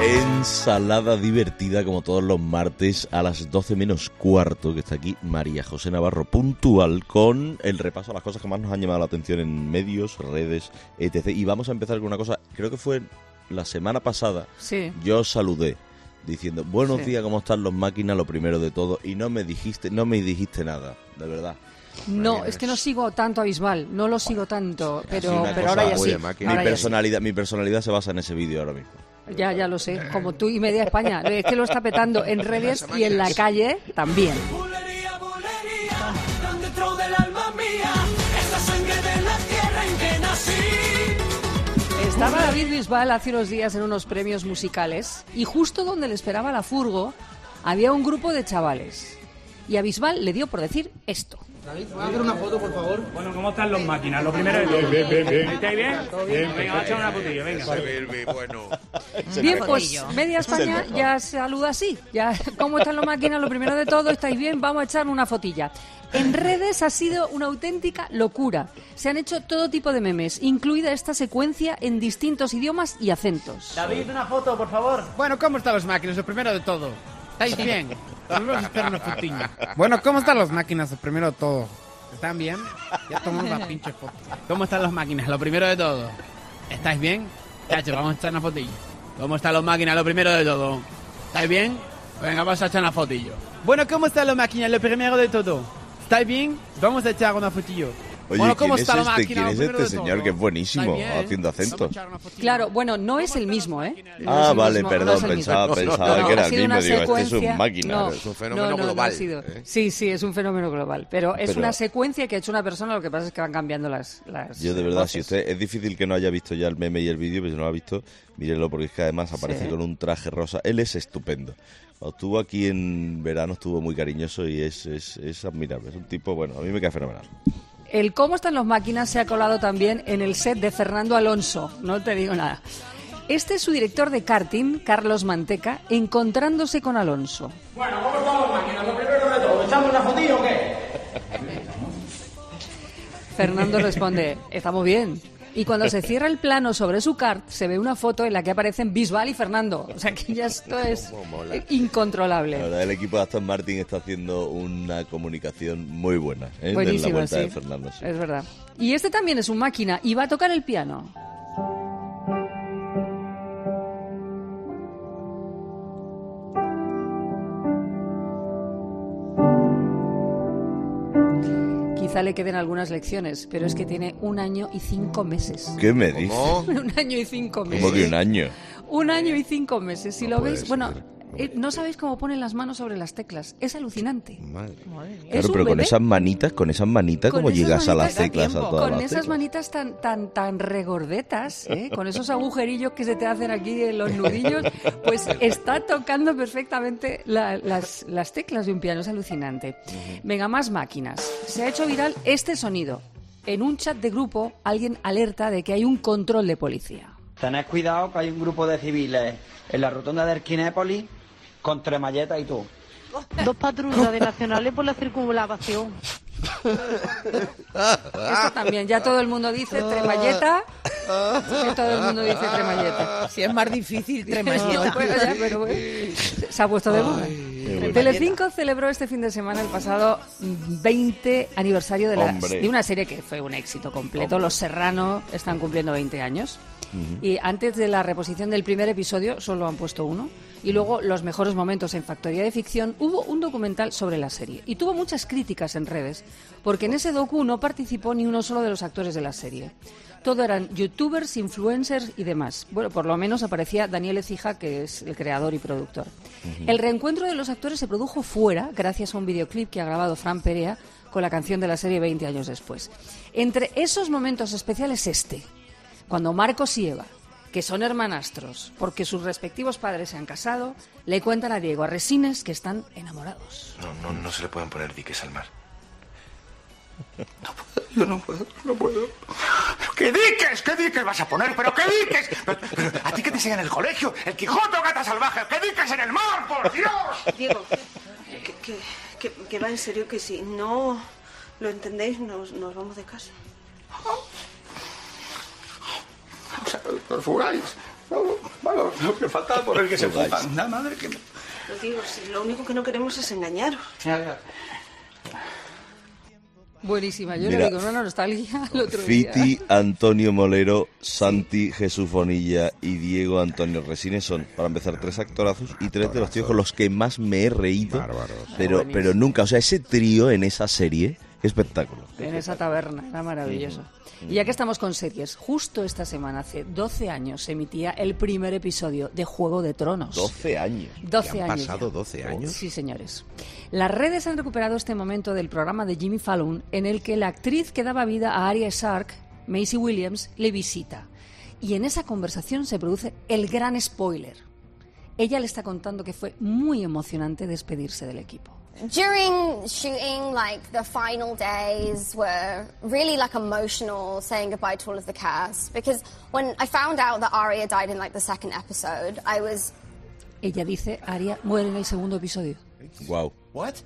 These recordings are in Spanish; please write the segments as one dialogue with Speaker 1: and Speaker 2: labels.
Speaker 1: Ensalada divertida como todos los martes a las 12 menos cuarto, que está aquí María José Navarro puntual con el repaso a las cosas que más nos han llamado la atención en medios, redes, etc. Y vamos a empezar con una cosa, creo que fue la semana pasada,
Speaker 2: sí.
Speaker 1: Yo os saludé diciendo buenos días, ¿cómo están los máquinas? Lo primero de todo, y no me dijiste nada, de verdad.
Speaker 2: No, es que no sigo tanto a Bisbal, no lo sigo tanto, pero
Speaker 1: cosa,
Speaker 2: ahora ya sí.
Speaker 1: Mi personalidad se basa en ese vídeo ahora mismo.
Speaker 2: Ya lo sé, como tú y media España. Es que lo está petando en redes y en la calle también.
Speaker 3: Bulería, dentro del alma mía, esta sangre de la tierra en que nací.
Speaker 2: Estaba David Bisbal hace unos días en unos premios musicales y justo donde le esperaba la furgo había un grupo de chavales. Y a Bisbal le dio por decir esto.
Speaker 4: David, ¿puedo hacer una foto, por favor?
Speaker 5: Bueno, ¿cómo están los máquinas? Lo primero de todo.
Speaker 4: Bien.
Speaker 5: ¿Estáis bien? Venga, vamos a echar una fotilla, venga.
Speaker 2: Bien, pues media España ya saluda así. Ya, ¿cómo están los máquinas? Lo primero de todo, ¿estáis bien? Vamos a echar una fotilla. En redes ha sido una auténtica locura. Se han hecho todo tipo de memes, incluida esta secuencia en distintos idiomas y acentos.
Speaker 5: David, una foto, por favor.
Speaker 4: Bueno, ¿cómo están los máquinas? Lo primero de todo. ¿Estáis bien? Vamos a hacer una fotiña. Bueno, ¿cómo están las máquinas? Lo primero de todo. ¿Están bien? Ya tomamos la pinche foto. ¿Cómo están las máquinas? Lo primero de todo. ¿Estáis bien? Chacho, vamos a echar una fotilla. ¿Cómo están las máquinas? Lo primero de todo. ¿Estáis bien? Venga, vamos a echar una fotillo. Bueno, ¿cómo están las máquinas? Lo primero de todo. ¿Estáis bien? Vamos a echar una fotillo.
Speaker 1: Oye,
Speaker 4: bueno, ¿cómo
Speaker 1: ¿quién
Speaker 4: está
Speaker 1: es
Speaker 4: la máquina?
Speaker 1: ¿Quién es este señor que es buenísimo haciendo acentos?
Speaker 2: Claro, bueno, no es el mismo, ¿eh?
Speaker 1: No vale, mismo, perdón, no pensaba que era el mismo. Digo, este es un máquina.
Speaker 6: No, es un fenómeno global.
Speaker 2: Sí, es un fenómeno global. Pero es una secuencia que ha hecho una persona, lo que pasa es que van cambiando las
Speaker 1: yo de verdad,
Speaker 2: voces.
Speaker 1: Si usted es difícil que no haya visto ya el meme y el vídeo, pero si no lo ha visto, mírenlo, porque es que además aparece con un traje rosa. Él es estupendo. Cuando estuvo aquí en verano estuvo muy cariñoso y es admirable. Es un tipo, bueno, a mí me cae fenomenal.
Speaker 2: El cómo están los máquinas se ha colado también en el set de Fernando Alonso, no te digo nada. Este es su director de karting, Carlos Manteca, encontrándose con Alonso.
Speaker 5: Bueno, ¿cómo están los máquinas? Lo primero de todo, ¿echamos una fotilla o qué?
Speaker 2: Fernando responde, estamos bien. Y cuando se cierra el plano sobre su kart, se ve una foto en la que aparecen Bisbal y Fernando. O sea que ya esto es incontrolable.
Speaker 1: La verdad, el equipo de Aston Martin está haciendo una comunicación muy buena,
Speaker 2: buenísima,
Speaker 1: de la vuelta
Speaker 2: sí.
Speaker 1: de Fernando. Sí.
Speaker 2: Es verdad. Y este también es un máquina y va a tocar el piano. Quizá le queden algunas lecciones, pero es que tiene 1 año y 5 meses.
Speaker 1: ¿Qué me dices?
Speaker 2: 1 año y 5 meses.
Speaker 1: ¿Cómo que 1 año?
Speaker 2: 1 año y 5 meses. Si lo veis, bueno, no sabéis cómo ponen las manos sobre las teclas. Es alucinante.
Speaker 6: Madre.
Speaker 1: Claro, pero con esas manitas, ¿cómo llegas a las teclas a todas
Speaker 2: Con
Speaker 1: las
Speaker 2: esas
Speaker 1: teclas?
Speaker 2: manitas tan regordetas, con esos agujerillos que se te hacen aquí en los nudillos, pues está tocando perfectamente las teclas de un piano. Es alucinante. Venga, más máquinas. Se ha hecho viral este sonido. En un chat de grupo, alguien alerta de que hay un control de policía.
Speaker 7: Tened cuidado que hay un grupo de civiles en la rotonda de Erquinépolis con tremalletas y todo.
Speaker 8: 2 patrullas de nacionales por la circunvalación.
Speaker 2: Eso también, ya todo el mundo dice tremalleta. Todo el mundo dice tremalleta.
Speaker 9: Si es más difícil, tremalleta.
Speaker 2: Bueno, ya, pero bueno, se ha puesto de moda. Telecinco celebró este fin de semana el pasado 20 aniversario de una serie que fue un éxito completo. Los Serrano están cumpliendo 20 años. Y antes de la reposición del primer episodio solo han puesto 1. Y luego los mejores momentos en Factoría de Ficción, hubo un documental sobre la serie. Y tuvo muchas críticas en redes, porque en ese docu no participó ni uno solo de los actores de la serie. Todo eran youtubers, influencers y demás. Bueno, por lo menos aparecía Daniel Ecija, que es el creador y productor. El reencuentro de los actores se produjo fuera, gracias a un videoclip que ha grabado Fran Perea con la canción de la serie 20 años después. Entre esos momentos especiales cuando Marcos y Eva, que son hermanastros, porque sus respectivos padres se han casado, le cuentan a Diego, a Resines, que están enamorados.
Speaker 6: No se le pueden poner diques al mar.
Speaker 3: No puedo. ¿Qué diques vas a poner? ¿Pero qué diques? Pero, ¿a ti qué te enseñan en el colegio? ¿El Quijote o Gata Salvaje? ¿Qué diques en el mar, por Dios?
Speaker 8: Diego, que va en serio, que si no lo entendéis, nos vamos de casa.
Speaker 3: O sea, os fugáis. Bueno, lo que falta por el que se ocupa. Nada, madre que...
Speaker 8: Lo digo, si lo único que no queremos es engañaros.
Speaker 3: Ya.
Speaker 2: Buenísima, yo
Speaker 1: Mira,
Speaker 2: le digo una nostalgia al otro día.
Speaker 1: Fiti, Antonio Molero, Santi, Jesús Bonilla y Diego Antonio Resines son, para empezar, 3 actorazos y 3 de los tíos con los que más me he reído, pero nunca, o sea, ese trío en esa serie, qué espectáculo.
Speaker 2: En esa taberna, era maravilloso. Y ya que estamos con series, justo esta semana, hace 12 años, se emitía el primer episodio de Juego de Tronos.
Speaker 1: 12 años.
Speaker 2: 12
Speaker 10: ¿Han
Speaker 2: años.
Speaker 10: pasado 12 años?
Speaker 2: Sí, señores. Las redes han recuperado este momento del programa de Jimmy Fallon en el que la actriz que daba vida a Arya Stark, Maisie Williams, le visita. Y en esa conversación se produce el gran spoiler. Ella le está contando que fue muy emocionante despedirse del equipo.
Speaker 11: During shooting, like, the final days were really, like, emotional, saying goodbye to all of the cast. Because when I found out that Arya died in, like, the second episode, I was...
Speaker 2: Ella dice, Arya muere en el segundo episodio.
Speaker 1: Wow.
Speaker 6: What?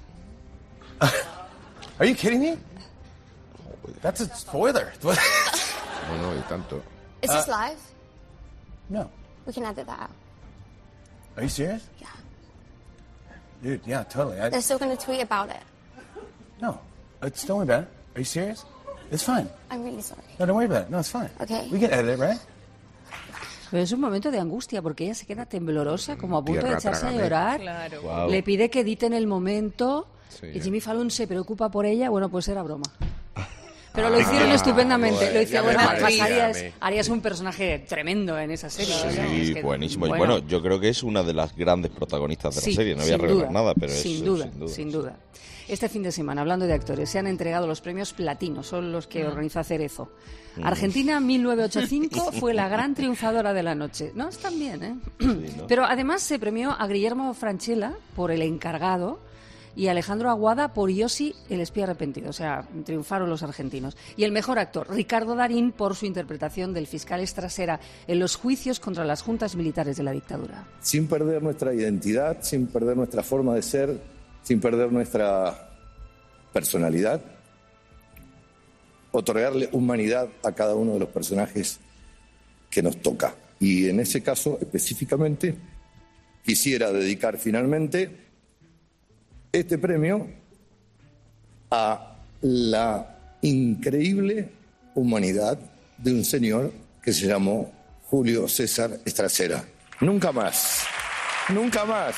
Speaker 6: Are you kidding me? That's a spoiler.
Speaker 10: No, y tanto.
Speaker 11: Is this live?
Speaker 6: No.
Speaker 11: We can edit that out.
Speaker 6: Are you serious?
Speaker 11: Yeah.
Speaker 6: Dude, yeah, totally.
Speaker 11: They're still going to tweet about it.
Speaker 6: No, don't worry about it. Are you serious? It's fine.
Speaker 11: I'm really sorry.
Speaker 6: No, don't worry about it. No, it's fine.
Speaker 11: Okay.
Speaker 6: We can edit it, right?
Speaker 2: Pero es un momento de angustia porque ella se queda temblorosa, como a punto
Speaker 10: Tierra,
Speaker 2: de echarse
Speaker 10: trágame.
Speaker 2: a llorar.
Speaker 9: Claro.
Speaker 1: Wow.
Speaker 2: Le pide que editen el momento
Speaker 10: Sí,
Speaker 2: y Jimmy Fallon se preocupa por ella. Bueno, pues era broma. Pero lo hicieron estupendamente.
Speaker 10: bueno,
Speaker 2: Lo hicieron,
Speaker 10: ya me
Speaker 2: bueno, además
Speaker 10: parecía,
Speaker 2: Arya es un personaje tremendo en esa serie.
Speaker 1: Sí,
Speaker 2: Es que,
Speaker 1: buenísimo. Y bueno, yo creo que es una de las grandes protagonistas de
Speaker 2: sí,
Speaker 1: la serie. No voy a
Speaker 2: sin
Speaker 1: revelar
Speaker 2: duda,
Speaker 1: nada, pero
Speaker 2: sin
Speaker 1: es
Speaker 2: duda, sin duda. Este fin de semana, hablando de actores, se han entregado los premios Platino, son los que organiza Cerezo. Argentina 1985 fue la gran triunfadora de la noche. No, están bien, ¿eh?
Speaker 1: Sí, ¿no?
Speaker 2: Pero además se premió a Guillermo Francella por El encargado y a Alejandro Aguada por Yossi, el espía arrepentido. O sea, triunfaron los argentinos. Y el mejor actor, Ricardo Darín, por su interpretación del fiscal Estrasera en los juicios contra las juntas militares de la dictadura.
Speaker 12: Sin perder nuestra identidad, sin perder nuestra forma de ser, sin perder nuestra personalidad, otorgarle humanidad a cada uno de los personajes que nos toca. Y en ese caso, específicamente, quisiera dedicar finalmente este premio a la increíble humanidad de un señor que se llamó Julio César Estrasera. Nunca más, nunca más.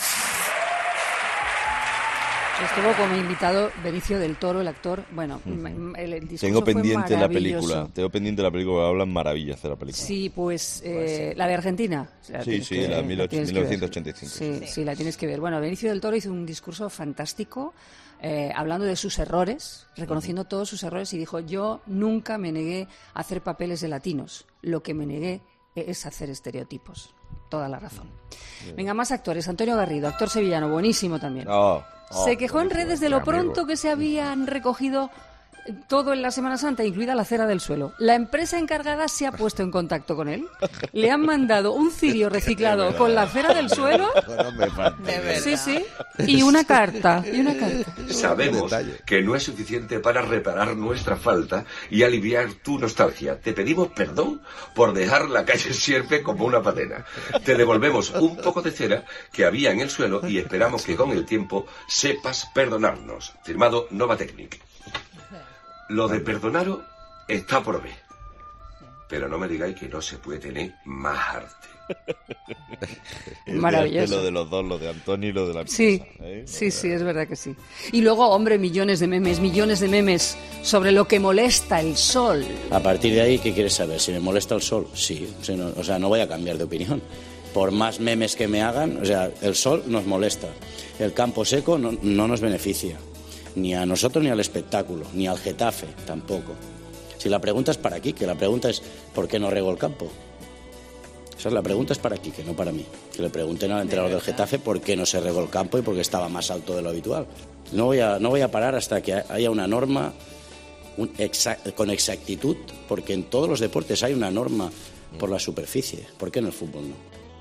Speaker 2: Estuvo como invitado Benicio del Toro, el actor. Bueno, el discurso
Speaker 1: Tengo
Speaker 2: fue
Speaker 1: pendiente la
Speaker 2: maravilloso.
Speaker 1: película. Tengo pendiente la película, hablan maravillas de la película.
Speaker 2: Sí, pues la de Argentina.
Speaker 1: Sí, sí, la de 1985.
Speaker 2: Sí, la tienes que ver. Bueno, Benicio del Toro hizo un discurso fantástico hablando de sus errores, reconociendo todos sus errores y dijo, yo nunca me negué a hacer papeles de latinos, lo que me negué es hacer estereotipos. Toda la razón. Venga, más actores. Antonio Garrido, actor sevillano, buenísimo también. Se quejó en redes de lo pronto que se habían recogido todo en la Semana Santa, incluida la cera del suelo. La empresa encargada se ha puesto en contacto con él. Le han mandado un cirio reciclado con la cera del suelo. Sí, sí. Y una carta.
Speaker 13: Sabemos que no es suficiente para reparar nuestra falta y aliviar tu nostalgia. Te pedimos perdón por dejar la calle Sierpe como una patena. Te devolvemos un poco de cera que había en el suelo y esperamos que con el tiempo sepas perdonarnos. Firmado Nova Technic. Lo de perdonaros está por ver. Pero no me digáis que no se puede tener más arte.
Speaker 2: Maravilloso.
Speaker 1: Lo de los dos, lo de Antonio y lo de la empresa.
Speaker 2: Sí, sí, es verdad que sí. Y luego, hombre, millones de memes sobre lo que molesta el sol.
Speaker 14: A partir de ahí, ¿qué quieres saber? ¿Si me molesta el sol? Sí. O sea, no voy a cambiar de opinión. Por más memes que me hagan, o sea, el sol nos molesta. El campo seco no nos beneficia. Ni a nosotros ni al espectáculo, ni al Getafe tampoco. Si la pregunta es para Quique, la pregunta es ¿por qué no regó el campo? O sea, la pregunta es para Quique, no para mí. Que le pregunten al entrenador del Getafe por qué no se regó el campo y por qué estaba más alto de lo habitual. No voy a parar hasta que haya una norma con exactitud, porque en todos los deportes hay una norma por la superficie. ¿Por qué en el fútbol no?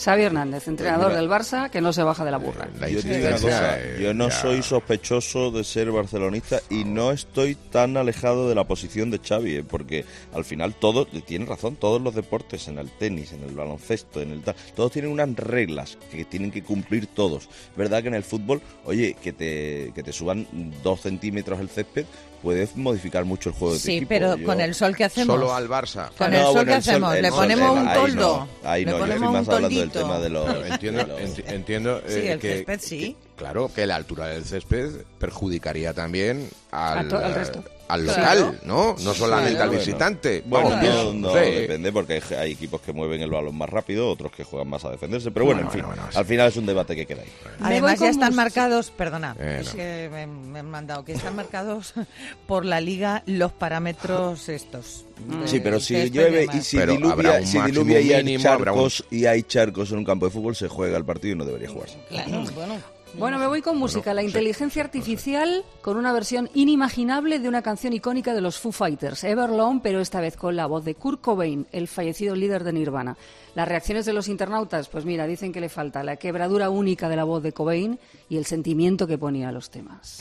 Speaker 2: Xavi Hernández, entrenador del Barça, que no se baja de la burra.
Speaker 1: Yo no soy sospechoso de ser barcelonista y no estoy tan alejado de la posición de Xavi, porque al final todos, tienen razón, todos los deportes, en el tenis, en el baloncesto, en el todos tienen unas reglas que tienen que cumplir todos. ¿Verdad que en el fútbol, oye, que te suban 2 centímetros el césped, puedes modificar mucho el juego de tu equipo?
Speaker 9: Sí, pero con el sol que hacemos.
Speaker 10: Solo al Barça.
Speaker 9: Con el sol que hacemos, le ponemos un toldo.
Speaker 1: Ahí no, yo estoy más hablando del tema de los...
Speaker 10: Entiendo
Speaker 9: sí, el césped sí.
Speaker 10: Claro, que la altura del césped perjudicaría también al
Speaker 2: resto.
Speaker 10: Al local, ¿no? No solamente al visitante.
Speaker 1: Bueno, no depende, porque hay equipos que mueven el balón más rápido, otros que juegan más a defenderse, pero bueno, en fin, al final es un debate que queda ahí.
Speaker 9: Además ya están marcados, perdona, es que me han mandado, que están marcados por la Liga los parámetros estos.
Speaker 1: Sí, pero si llueve y si diluvia y hay charcos en un campo de fútbol, se juega el partido y no debería jugarse.
Speaker 9: Claro,
Speaker 2: Bueno, me voy con música. La inteligencia artificial con una versión inimaginable de una canción icónica de los Foo Fighters, Everlong, pero esta vez con la voz de Kurt Cobain, el fallecido líder de Nirvana. Las reacciones de los internautas, pues mira, dicen que le falta la quebradura única de la voz de Cobain y el sentimiento que ponía a los temas.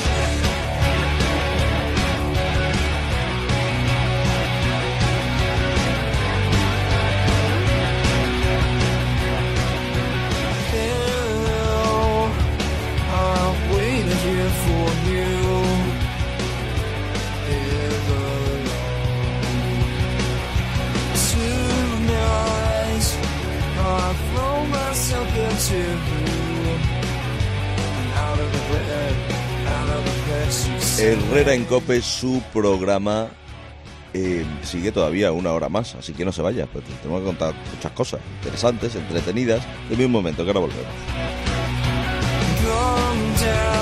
Speaker 1: Herrera en COPE, su programa sigue todavía una hora más, así que no se vaya, pues tenemos que contar muchas cosas interesantes, entretenidas. Deme un momento, que ahora volvemos.